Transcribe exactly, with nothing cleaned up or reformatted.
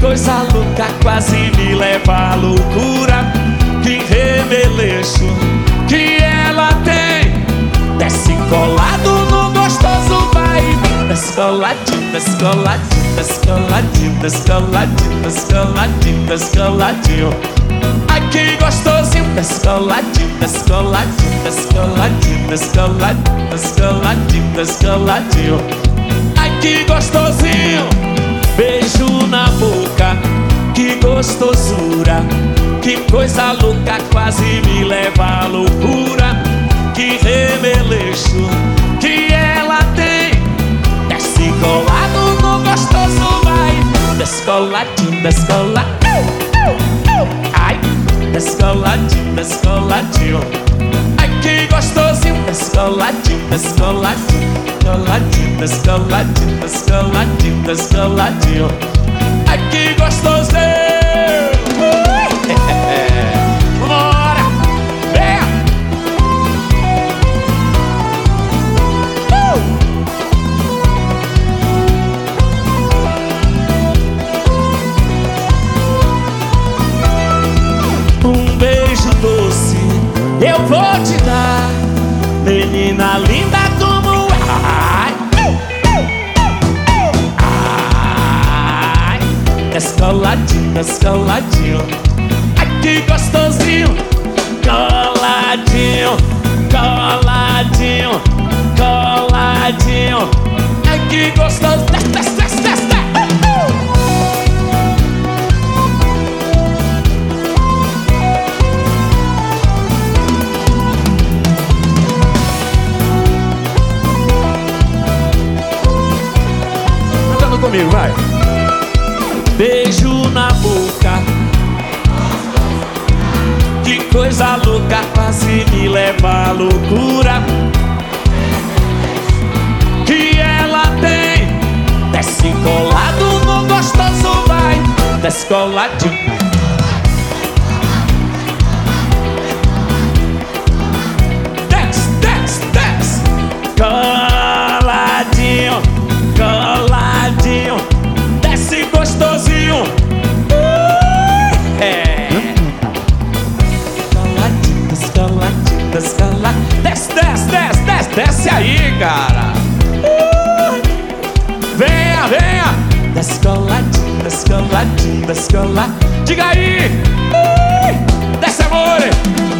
coisa louca, quase me leva à loucura. Que remeleixo que ela tem. Desce colado no gostoso, vai. Desce coladinho, desce coladinho, desce coladinho, desce coladinho, desce coladinho, desce coladinho. Ai que gostosinho. Desce coladinho, desce coladinho, desce coladinho, desce coladinho, desce coladinho, desce coladinho. Ai que gostosinho. Beijo na boca, que gostosura. Que coisa louca, quase me leva à loucura. Que remeleixo que ela tem. Desce colado no gostoso, vai. Desce coladinho, desce coladinho. Ai, desce coladinho, desce coladinho. Ai que gostosinho. Desce coladinho, desce coladinho, coladinho, desce coladinho, desce coladinho, desce coladinho. Ai que gostosinho. Bora, vem. Um beijo doce eu vou te dar, menina linda como ai, ai, desce coladinho, desce coladinho. Ai que gostosinho. Coladinho, coladinho, coladinho. Ai que gostoso. Desce, desce, desce, desce, desce. Cantando comigo, vai. Beijo na boca, que coisa louca, quase me leva à loucura. Que ela tem. Desce colado no gostoso, vai. Desce coladinho. Desce, desce, desce. Coladinho, coladinho. Desce gostosinho. Uh, é. Desce, desce, desce, desce, desce aí, cara. Uh, venha, venha. Desce coladinho, desce coladinho, desce coladinho. Diga aí. Uh, desce, amor.